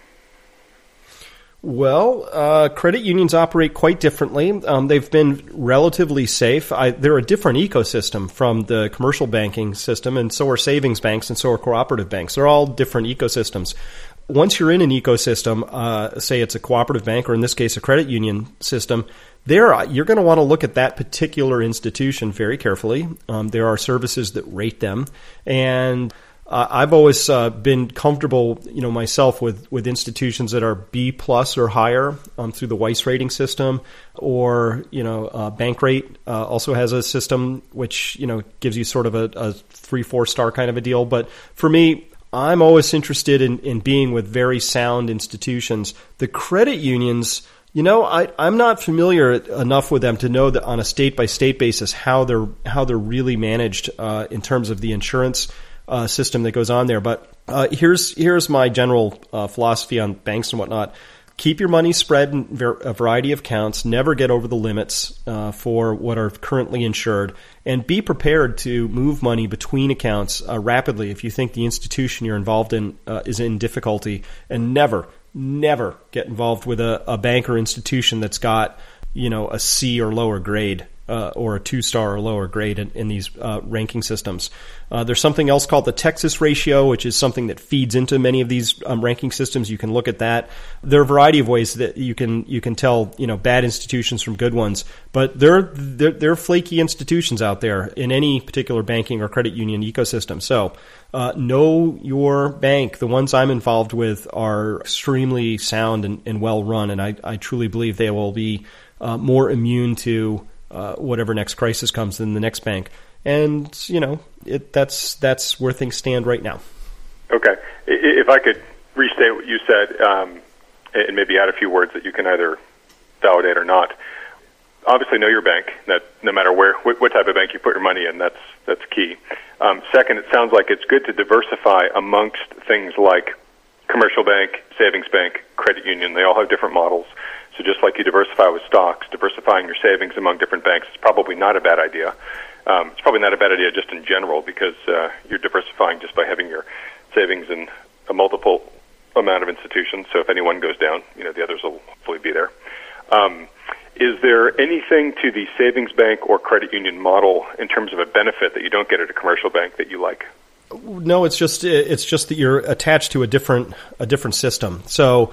Speaker 2: Well, uh, credit unions operate quite differently. Um, they've been relatively safe. I, they're a different ecosystem from the commercial banking system, and so are savings banks, and so are cooperative banks. They're all different ecosystems. Once you're in an ecosystem, uh, say it's a cooperative bank, or in this case, a credit union system, there you're going to want to look at that particular institution very carefully. Um, there are services that rate them, and Uh, I've always uh, been comfortable, you know, myself with, with institutions that are B plus or higher um, through the Weiss rating system, or, you know, uh, Bankrate uh, also has a system which, you know, gives you sort of a, a three, four star kind of a deal. But for me, I'm always interested in, in being with very sound institutions. The credit unions, you know, I, I'm not familiar enough with them to know that on a state by state basis how they're how they're really managed uh, in terms of the insurance Uh, system that goes on there. But uh, here's here's my general uh, philosophy on banks and whatnot. Keep your money spread in ver- a variety of accounts. Never get over the limits uh, for what are currently insured. And be prepared to move money between accounts uh, rapidly if you think the institution you're involved in uh, is in difficulty. And never, never get involved with a, a bank or institution that's got, you know, a C or lower grade. Uh, or a two-star or lower grade in, in these uh, ranking systems. Uh, there's something else called the Texas ratio, which is something that feeds into many of these um, ranking systems. You can look at that. There are a variety of ways that you can you can tell, you know, bad institutions from good ones. But there there there are flaky institutions out there in any particular banking or credit union ecosystem. So uh, know your bank. The ones I'm involved with are extremely sound and, and well run, and I, I truly believe they will be uh, more immune to Uh, whatever next crisis comes in the next bank. And, you know, it, that's that's where things stand right now.
Speaker 3: Okay. If I could restate what you said, um, and maybe add a few words that you can either validate or not. Obviously know your bank, that no matter where, what, what type of bank you put your money in, that's, that's key. Um, second, it sounds like it's good to diversify amongst things like commercial bank, savings bank, credit union. They all have different models. So just like you diversify with stocks, diversifying your savings among different banks is probably not a bad idea. Um, it's probably not a bad idea just in general, because uh, you're diversifying just by having your savings in a multiple amount of institutions. So if anyone goes down, you know, the others will hopefully be there. Um, is there anything to the savings bank or credit union model in terms of a benefit that you don't get at a commercial bank that you like?
Speaker 2: No, it's just it's just that you're attached to a different a different system. So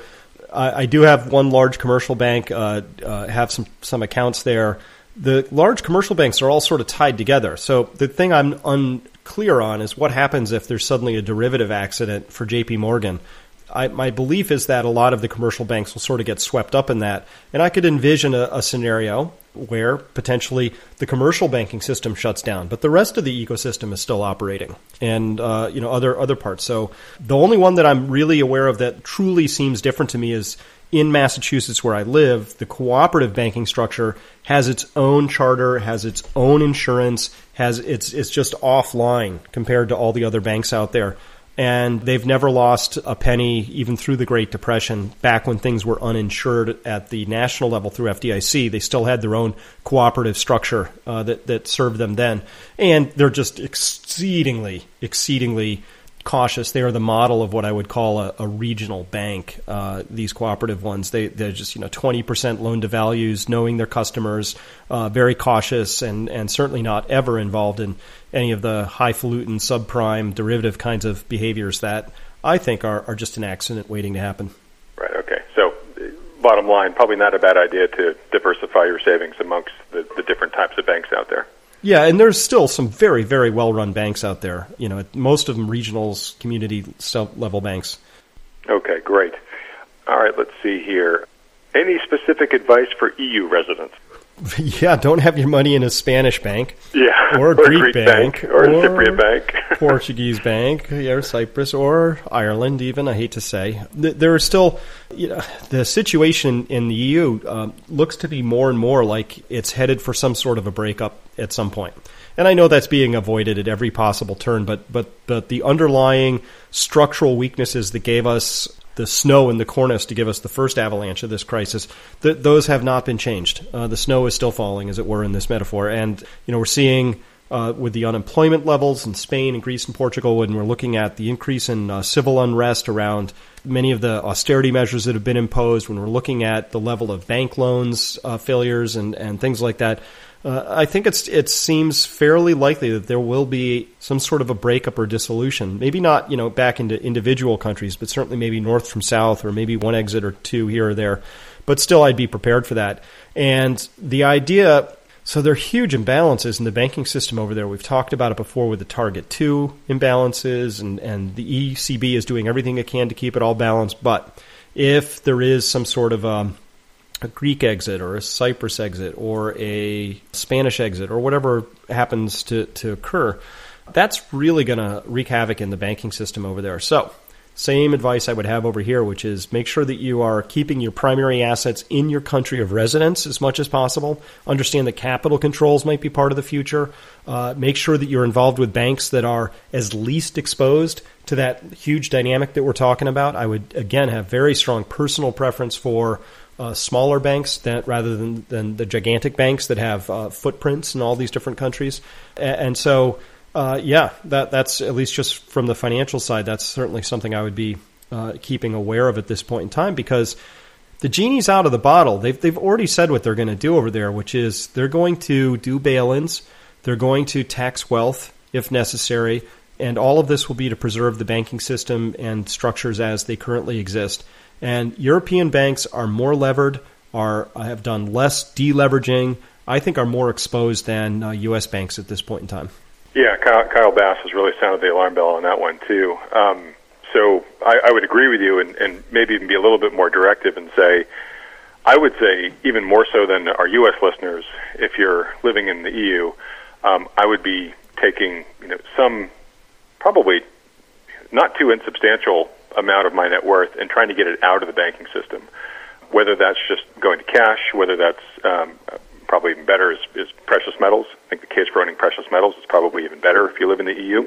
Speaker 2: I do have one large commercial bank, uh, uh, have some, some accounts there. The large commercial banks are all sort of tied together. So the thing I'm unclear on is what happens if there's suddenly a derivative accident for J P Morgan. I, my belief is that a lot of the commercial banks will sort of get swept up in that. And I could envision a, a scenario where potentially the commercial banking system shuts down, but the rest of the ecosystem is still operating, and uh, you know other other parts. So the only one that I'm really aware of that truly seems different to me is in Massachusetts, where I live. The cooperative banking structure has its own charter, has its own insurance, has it's it's just offline compared to all the other banks out there. And they've never lost a penny, even through the Great Depression. Back when things were uninsured at the national level through F D I C, they still had their own cooperative structure uh, that, that served them then. And they're just exceedingly, exceedingly cautious. They are the model of what I would call a, a regional bank, uh, these cooperative ones. They, they're just, you know, twenty percent loan to values, knowing their customers, uh, very cautious, and, and certainly not ever involved in any of the highfalutin, subprime, derivative kinds of behaviors that I think are, are just an accident waiting to happen.
Speaker 3: Right, okay. So bottom line, probably not a bad idea to diversify your savings amongst the, the different types of banks out there.
Speaker 2: Yeah, and there's still some very, very well-run banks out there. You know, most of them regionals, community level banks. Okay,
Speaker 3: great. All right, let's see here. Any specific advice for E U residents?
Speaker 2: Yeah, don't have your money in a Spanish bank.
Speaker 3: Yeah,
Speaker 2: or a
Speaker 3: or
Speaker 2: Greek,
Speaker 3: Greek
Speaker 2: bank,
Speaker 3: bank, or a Cypriot bank,
Speaker 2: Portuguese bank, yeah, or Cyprus, or Ireland. Even I hate to say, there are still, you know, the situation in the E U uh, looks to be more and more like it's headed for some sort of a breakup at some point. And I know that's being avoided at every possible turn, but but but the underlying structural weaknesses that gave us the snow in the cornice to give us the first avalanche of this crisis, th- those have not been changed. Uh, the snow is still falling, as it were, in this metaphor. And, you know, we're seeing uh, with the unemployment levels in Spain and Greece and Portugal, when we're looking at the increase in uh, civil unrest around many of the austerity measures that have been imposed, when we're looking at the level of bank loans uh, failures and, and things like that, Uh, I think it's it seems fairly likely that there will be some sort of a breakup or dissolution. Maybe not, you know, back into individual countries, but certainly maybe north from south, or maybe one exit or two here or there. But still, I'd be prepared for that. And the idea, so there are huge imbalances in the banking system over there. We've talked about it before with the Target two imbalances, and, and the E C B is doing everything it can to keep it all balanced. But if there is some sort of um, a Greek exit or a Cyprus exit or a Spanish exit or whatever happens to, to occur, that's really going to wreak havoc in the banking system over there. So same advice I would have over here, which is make sure that you are keeping your primary assets in your country of residence as much as possible. Understand that capital controls might be part of the future. Uh, make sure that you're involved with banks that are as least exposed to that huge dynamic that we're talking about. I would, again, have very strong personal preference for Uh, smaller banks that rather than, than the gigantic banks that have uh, footprints in all these different countries. And, and so, uh, yeah, that that's at least just from the financial side, that's certainly something I would be uh, keeping aware of at this point in time, because the genie's out of the bottle. They've, they've already said what they're going to do over there, which is they're going to do bail-ins. They're going to tax wealth if necessary. And all of this will be to preserve the banking system and structures as they currently exist. And European banks are more levered, are have done less deleveraging, I think are more exposed than uh, U S banks at this point in time.
Speaker 3: Yeah, Kyle, Kyle Bass has really sounded the alarm bell on that one, too. Um, so I, I would agree with you, and, and maybe even be a little bit more directive and say, I would say even more so than our U S listeners, if you're living in the E U, um, I would be taking, you know, some probably not too insubstantial amount of my net worth and trying to get it out of the banking system, whether that's just going to cash, whether that's um, probably even better is, is precious metals. I think the case for owning precious metals is probably even better if you live in the E U.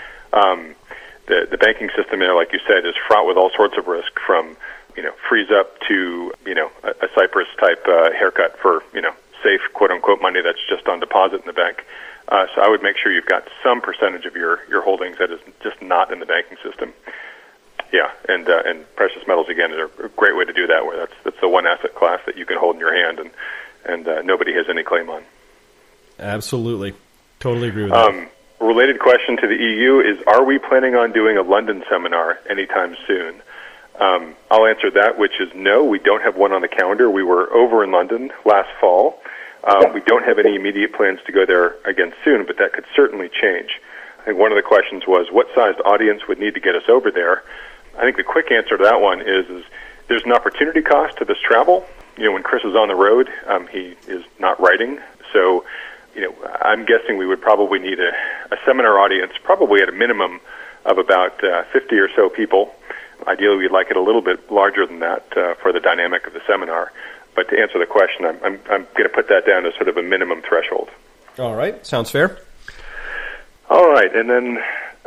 Speaker 3: Um, the, the banking system, you know, like you said, is fraught with all sorts of risk, from, you know, freeze up to, you know, a, a Cyprus type uh, haircut for, you know, safe quote unquote money that's just on deposit in the bank. Uh, so I would make sure you've got some percentage of your, your holdings that is just not in the banking system. Yeah, and uh, and precious metals, again, are a great way to do that, where that's that's the one asset class that you can hold in your hand and, and uh, nobody has any claim on.
Speaker 2: Absolutely. Totally agree with
Speaker 3: um,
Speaker 2: that.
Speaker 3: Related question to the E U is, are we planning on doing a London seminar anytime soon? Um, I'll answer that, which is no, we don't have one on the calendar. We were over in London last fall. Um, we don't have any immediate plans to go there again soon, but that could certainly change. I think one of the questions was, what sized audience would need to get us over there? I think the quick answer to that one is, is there's an opportunity cost to this travel. You know, when Chris is on the road, um, he is not writing. So, you know, I'm guessing we would probably need a, a seminar audience, probably at a minimum of about uh, fifty or so people. Ideally, we'd like it a little bit larger than that uh, for the dynamic of the seminar. But to answer the question, I'm, I'm, I'm going to put that down to sort of a minimum threshold.
Speaker 2: All right. Sounds fair.
Speaker 3: All right. And then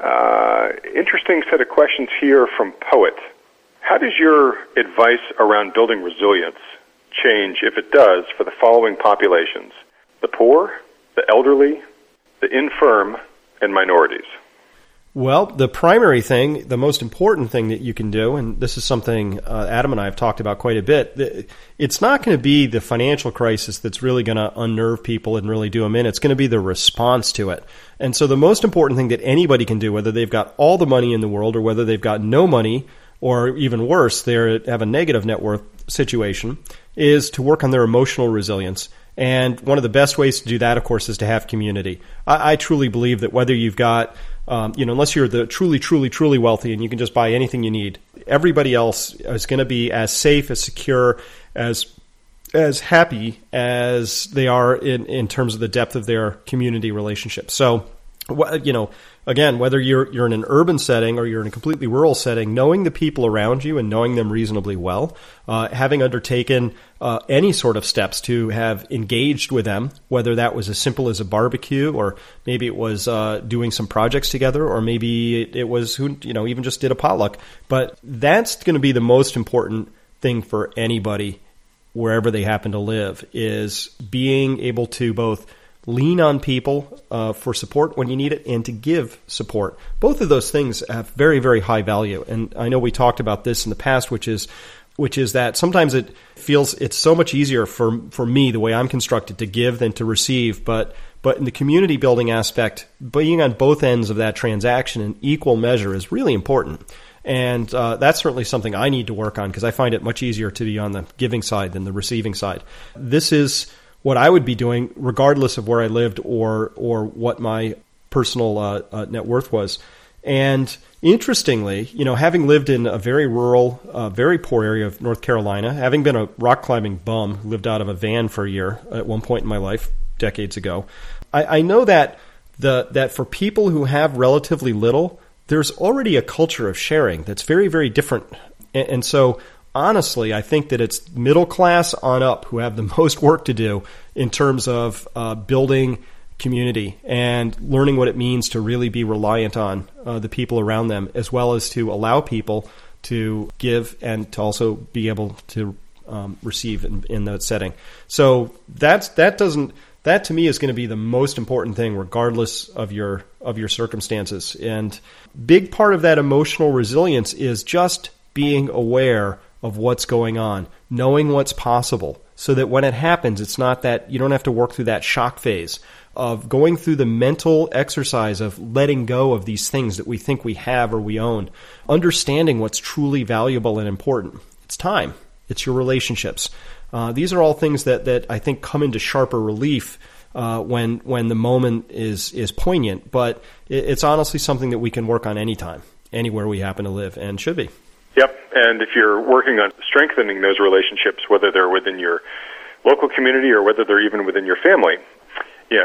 Speaker 3: uh, interesting set of questions here from Poet. How does your advice around building resilience change, if it does, for the following populations: the poor, the elderly, the infirm, and minorities?
Speaker 2: Well, the primary thing, the most important thing that you can do, and this is something uh, Adam and I have talked about quite a bit, it's not going to be the financial crisis that's really going to unnerve people and really do them in. It's going to be the response to it. And so the most important thing that anybody can do, whether they've got all the money in the world or whether they've got no money, or even worse, they have a negative net worth situation, is to work on their emotional resilience. And one of the best ways to do that, of course, is to have community. I, I truly believe that whether you've got, um, you know, unless you're the truly, truly, truly wealthy and you can just buy anything you need, everybody else is going to be as safe, as secure, as as happy as they are in, in terms of the depth of their community relationship. So, you know, again, whether you're you're in an urban setting or you're in a completely rural setting, knowing the people around you and knowing them reasonably well, uh, having undertaken uh, any sort of steps to have engaged with them, whether that was as simple as a barbecue, or maybe it was uh, doing some projects together, or maybe it, it was who you know even just did a potluck. But that's going to be the most important thing for anybody, wherever they happen to live, is being able to both lean on people uh, for support when you need it and to give support. Both of those things have very, very high value. And I know we talked about this in the past, which is which is that sometimes it feels it's so much easier for for me, the way I'm constructed, to give than to receive. But but in the community building aspect, being on both ends of that transaction in equal measure is really important. And uh, that's certainly something I need to work on, because I find it much easier to be on the giving side than the receiving side. This is what I would be doing regardless of where I lived or or what my personal uh, uh, net worth was. And interestingly, you know, having lived in a very rural, uh, very poor area of North Carolina, having been a rock climbing bum, lived out of a van for a year at one point in my life, decades ago, I, I know that the that for people who have relatively little, there's already a culture of sharing that's very, very different. And, and so honestly, I think that it's middle class on up who have the most work to do in terms of uh, building community and learning what it means to really be reliant on uh, the people around them, as well as to allow people to give and to also be able to um, receive in, in that setting. So that's that doesn't that to me is going to be the most important thing, regardless of your of your circumstances. And big part of that emotional resilience is just being aware of what's going on, knowing what's possible, so that when it happens, it's not that you don't have to work through that shock phase of going through the mental exercise of letting go of these things that we think we have or we own, understanding what's truly valuable and important. It's time. It's your relationships. Uh, these are all things that, that I think come into sharper relief uh, when when the moment is is poignant. But it, it's honestly something that we can work on anytime, anywhere we happen to live, and should be.
Speaker 3: Yep, and if you're working on strengthening those relationships, whether they're within your local community or whether they're even within your family, yeah,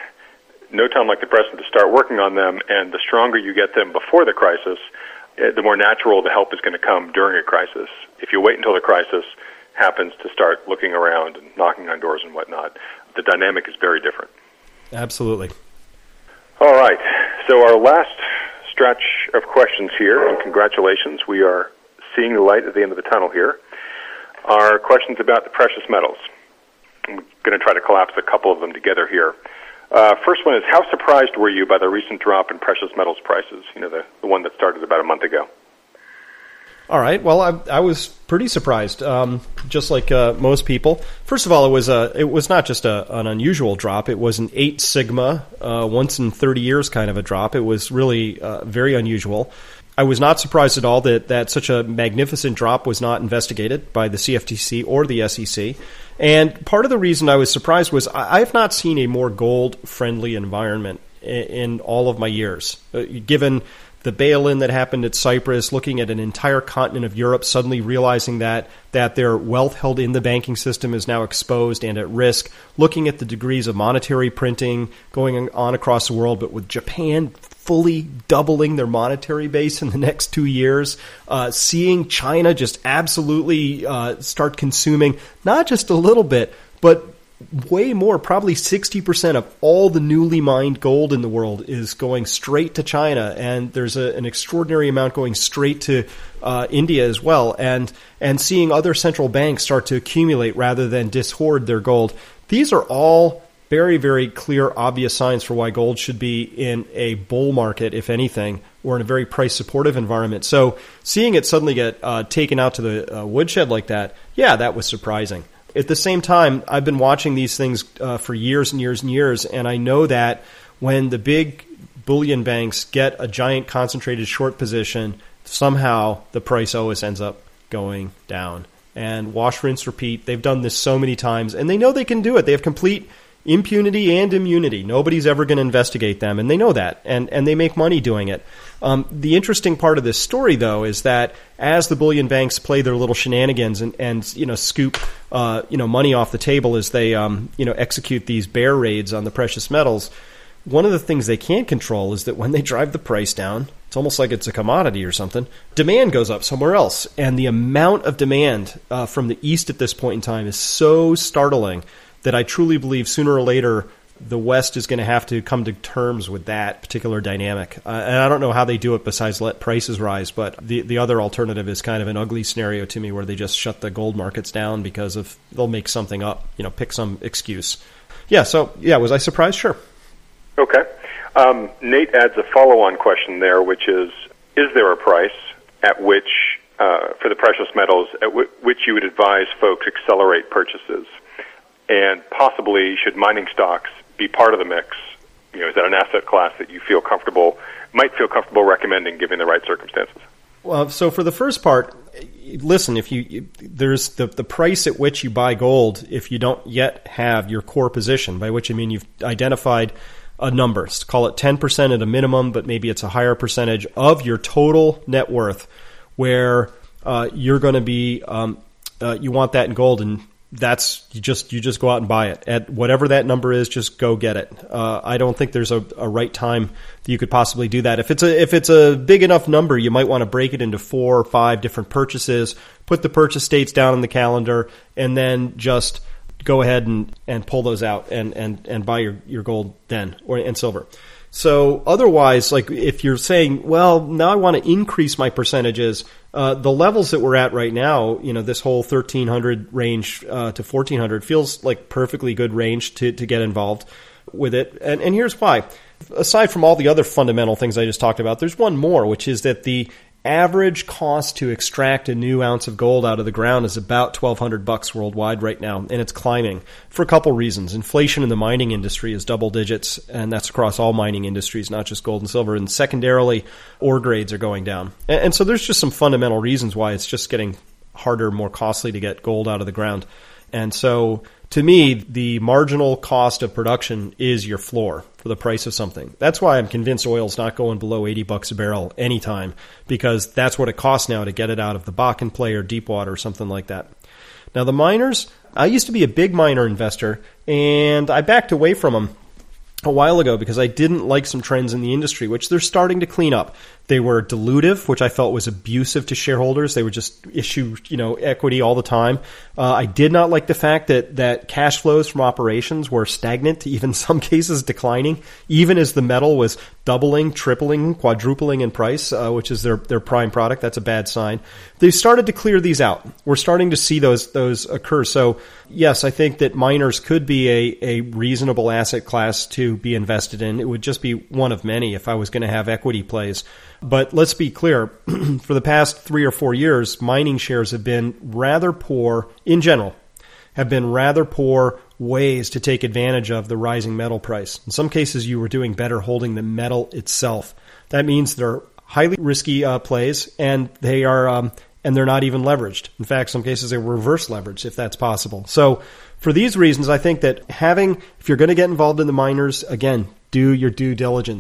Speaker 3: no time like the present to start working on them, and the stronger you get them before the crisis, the more natural the help is going to come during a crisis. If you wait until the crisis happens to start looking around and knocking on doors and whatnot, the dynamic is very different.
Speaker 2: Absolutely.
Speaker 3: All right, so our last stretch of questions here, and congratulations, we are seeing the light at the end of the tunnel here, are questions about the precious metals. I'm going to try to collapse a couple of them together here. Uh, first one is, how surprised were you by the recent drop in precious metals prices, you know, the, the one that started about a month ago?
Speaker 2: All right. Well, I, I was pretty surprised, um, just like uh, most people. First of all, it was a, it was not just a, an unusual drop. It was an eight sigma, uh, once in thirty years kind of a drop. It was really uh, very unusual. I was not surprised at all that, that such a magnificent drop was not investigated by the C F T C or the S E C. And part of the reason I was surprised was I have not seen a more gold-friendly environment in, in all of my years, uh, given the bail-in that happened at Cyprus, looking at an entire continent of Europe suddenly realizing that that their wealth held in the banking system is now exposed and at risk, looking at the degrees of monetary printing going on across the world, but with Japan fully doubling their monetary base in the next two years, uh, seeing China just absolutely uh, start consuming not just a little bit, but way more, probably sixty percent of all the newly mined gold in the world is going straight to China, and there's a, an extraordinary amount going straight to uh, India as well, and and seeing other central banks start to accumulate rather than dishoard their gold. These are all very, very clear, obvious signs for why gold should be in a bull market, if anything, or in a very price-supportive environment. So seeing it suddenly get uh, taken out to the uh, woodshed like that, yeah, that was surprising. At the same time, I've been watching these things uh, for years and years and years, and I know that when the big bullion banks get a giant concentrated short position, somehow the price always ends up going down. And wash, rinse, repeat. They've done this so many times, and they know they can do it. They have complete impunity and immunity. Nobody's ever going to investigate them, and they know that, and, and they make money doing it. Um, the interesting part of this story, though, is that as the bullion banks play their little shenanigans and, and you know scoop uh, you know money off the table as they um, you know execute these bear raids on the precious metals, one of the things they can't control is that when they drive the price down, it's almost like it's a commodity or something, demand goes up somewhere else, and the amount of demand uh, from the East at this point in time is so startling that I truly believe sooner or later the West is going to have to come to terms with that particular dynamic. Uh, and I don't know how they do it besides let prices rise, but the the other alternative is kind of an ugly scenario to me where they just shut the gold markets down because of they'll make something up, you know, pick some excuse. Yeah, so, yeah, was I surprised? Sure.
Speaker 3: Okay. Um, Nate adds a follow-on question there, which is, is there a price at which, uh, for the precious metals, at w- which you would advise folks accelerate purchases? And possibly, should mining stocks be part of the mix? You know, is that an asset class that you feel comfortable, might feel comfortable recommending given the right circumstances?
Speaker 2: Well, so for the first part, listen, if you there's the the price at which you buy gold if you don't yet have your core position, by which I mean you've identified a number, call it ten percent at a minimum, but maybe it's a higher percentage of your total net worth where uh, you're going to be, um, uh, you want that in gold, and that's you just you just go out and buy it at whatever that number is. Just go get it. Uh, I don't think there's a, a right time that you could possibly do that. If it's a if it's a big enough number, you might want to break it into four or five different purchases. Put the purchase dates down on the calendar, and then just go ahead and, and pull those out and, and, and buy your, your gold then or and silver. So otherwise, like if you're saying, well, now I want to increase my percentages, uh, the levels that we're at right now, you know, this whole thirteen hundred range uh, to fourteen hundred feels like perfectly good range to, to get involved with it. And, and here's why. Aside from all the other fundamental things I just talked about, there's one more, which is that the average cost to extract a new ounce of gold out of the ground is about twelve hundred bucks worldwide right now, and it's climbing for a couple reasons. Inflation in the mining industry is double digits, and that's across all mining industries, not just gold and silver. And secondarily, ore grades are going down. And, and so there's just some fundamental reasons why it's just getting harder, more costly to get gold out of the ground. And so to me, the marginal cost of production is your floor for the price of something. That's why I'm convinced oil's not going below eighty bucks a barrel anytime, because that's what it costs now to get it out of the Bakken play or Deepwater or something like that. Now, the miners, I used to be a big miner investor, and I backed away from them a while ago because I didn't like some trends in the industry, which they're starting to clean up. They were dilutive, which I felt was abusive to shareholders. They would just issue, you know, equity all the time. Uh, I did not like the fact that that cash flows from operations were stagnant, even in some cases declining, even as the metal was doubling, tripling, quadrupling in price, uh, which is their their prime product. That's a bad sign. They started to clear these out. We're starting to see those those occur. So yes, I think that miners could be a a reasonable asset class to be invested in. It would just be one of many if I was going to have equity plays. But let's be clear, for the past three or four years, mining shares have been rather poor, in general, have been rather poor ways to take advantage of the rising metal price. In some cases, you were doing better holding the metal itself. That means they're highly risky uh, plays, and they are um, and they're not even leveraged. In fact, some cases they're reverse leveraged, if that's possible. So for these reasons, I think that having, if you're going to get involved in the miners, again, do your due diligence.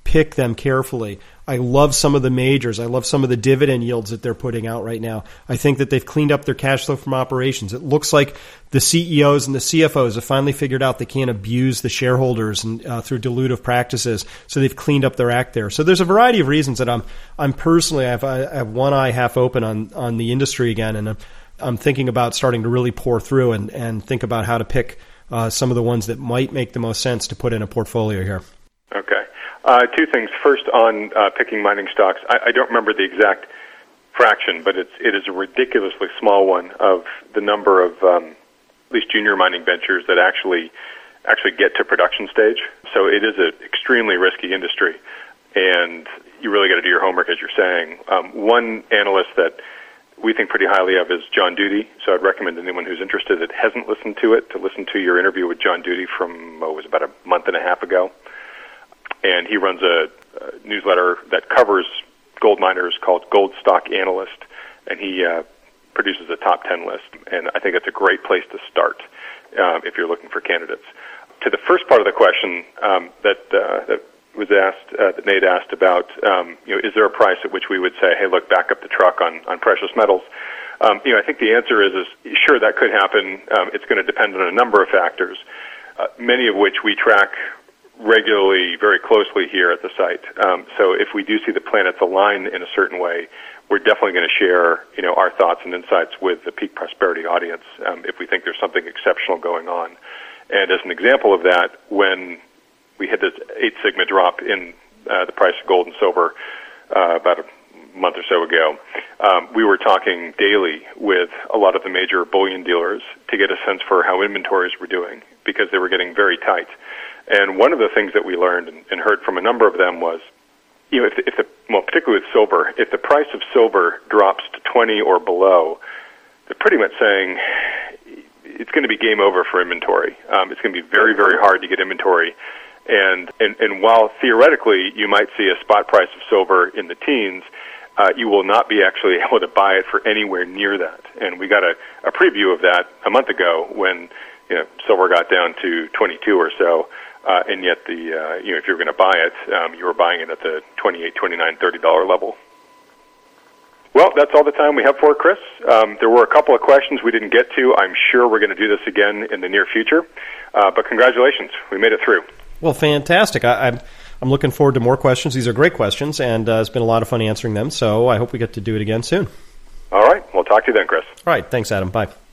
Speaker 2: pick them carefully. I love some of the majors. I love some of the dividend yields that they're putting out right now. I think that they've cleaned up their cash flow from operations. It looks like the C E Os and the C F Os have finally figured out they can't abuse the shareholders and uh, through dilutive practices. So they've cleaned up their act there. So there's a variety of reasons that I'm I'm personally I have, I have one eye half open on on the industry again, and I'm, I'm thinking about starting to really pour through and and think about how to pick uh, some of the ones that might make the most sense to put in a portfolio here.
Speaker 3: Okay. Uh, two things. First, on uh, picking mining stocks, I, I don't remember the exact fraction, but it's it is a ridiculously small one of the number of um, at least junior mining ventures that actually actually get to production stage. So it is an extremely risky industry, and you really got to do your homework, as you're saying. Um, one analyst that we think pretty highly of is John Duty. So I'd recommend anyone who's interested that hasn't listened to it to listen to your interview with John Duty from oh, it was about a month and a half ago. And he runs a, a newsletter that covers gold miners called Gold Stock Analyst, and he uh, produces a top ten list. And I think it's a great place to start um, if you're looking for candidates. To the first part of the question um, that uh, that was asked, uh, that Nate asked about, um, you know, is there a price at which we would say, hey, look, back up the truck on, on precious metals? Um, you know, I think the answer is, is sure, that could happen. Um, it's going to depend on a number of factors, uh, many of which we track regularly, very closely here at the site. Um, so if we do see the planets align in a certain way, we're definitely going to share, you know, our thoughts and insights with the Peak Prosperity audience um, if we think there's something exceptional going on. And as an example of that, when we had this eight sigma drop in uh, the price of gold and silver uh, about a month or so ago, um, we were talking daily with a lot of the major bullion dealers to get a sense for how inventories were doing, because they were getting very tight. And one of the things that we learned and, and heard from a number of them was, you know, if the, if the, well, particularly with silver, if the price of silver drops to twenty or below, they're pretty much saying it's going to be game over for inventory. Um, it's going to be very, very hard to get inventory. And, and, and while theoretically you might see a spot price of silver in the teens, uh, you will not be actually able to buy it for anywhere near that. And we got a, a preview of that a month ago when, you know, silver got down to twenty-two or so. Uh, and yet, the uh, you know, if you're going to buy it, um, you were buying it at the twenty-eight, twenty-nine, thirty dollar level. Well, that's all the time we have for it, Chris. Um, there were a couple of questions we didn't get to. I'm sure we're going to do this again in the near future. Uh, but congratulations, we made it through.
Speaker 2: Well, fantastic. I, I'm I'm looking forward to more questions. These are great questions, and uh, it's been a lot of fun answering them. So I hope we get to do it again soon.
Speaker 3: All right, we'll talk to you then, Chris.
Speaker 2: All right, thanks, Adam. Bye.